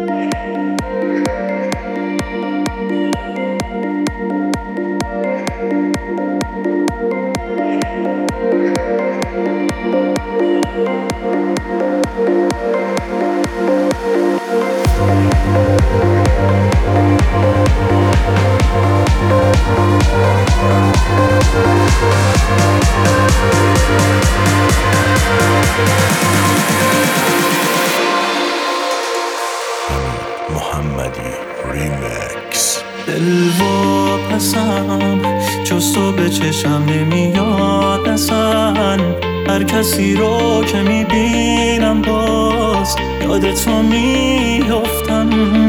دلواپسم جز تو به چشم نمیاد اصلا. هر کسی رو که میبینم باز یاد تو میفتم.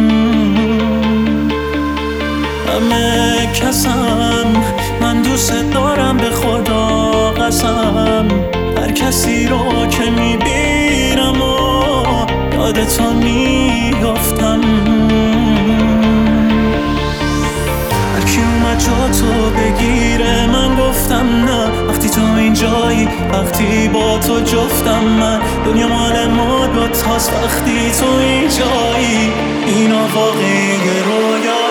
همه کسم من دوست دارم به خدا قسم. هر کسی رو که میبینم و یاد تو میفتم. هرکی اومد جا تو بگیره من گفتم نه. وقتی تو اینجایی وقتی با تو جفتم من. دنیا مال ما دوتاست وقتی تو اینجایی. اینا واقعی رویایی.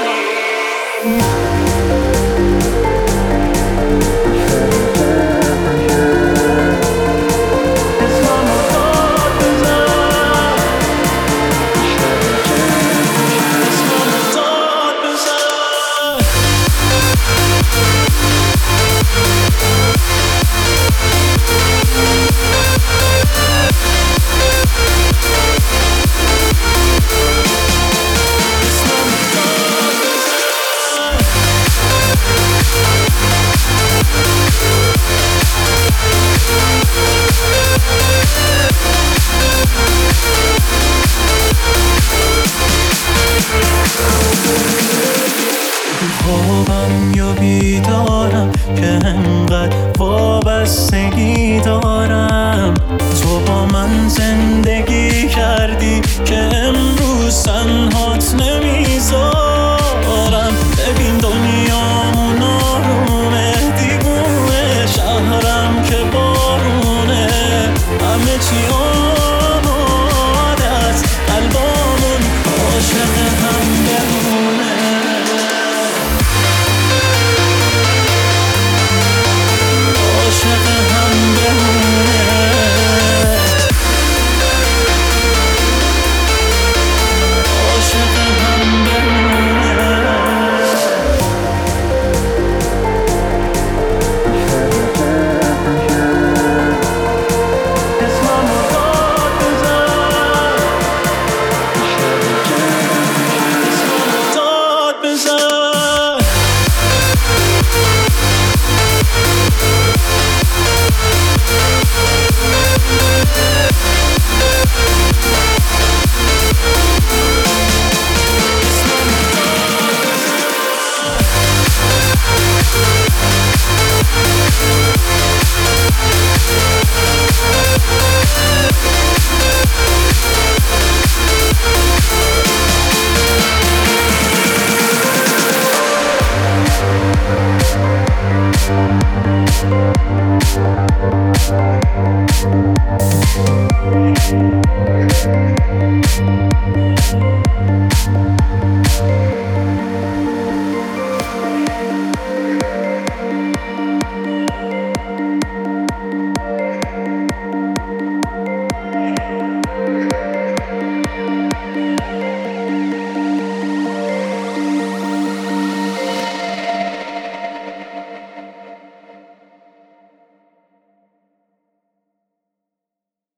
خوابم یا بیدارم که انقدر وابستگی دارم. تو با من زندگی کردی که امروز تنهات نمیذارم. ببین دنیامون آرومه دیوونه شهرم که بارونه. همه چی آماده است قلبامون عاشق هم بمونه.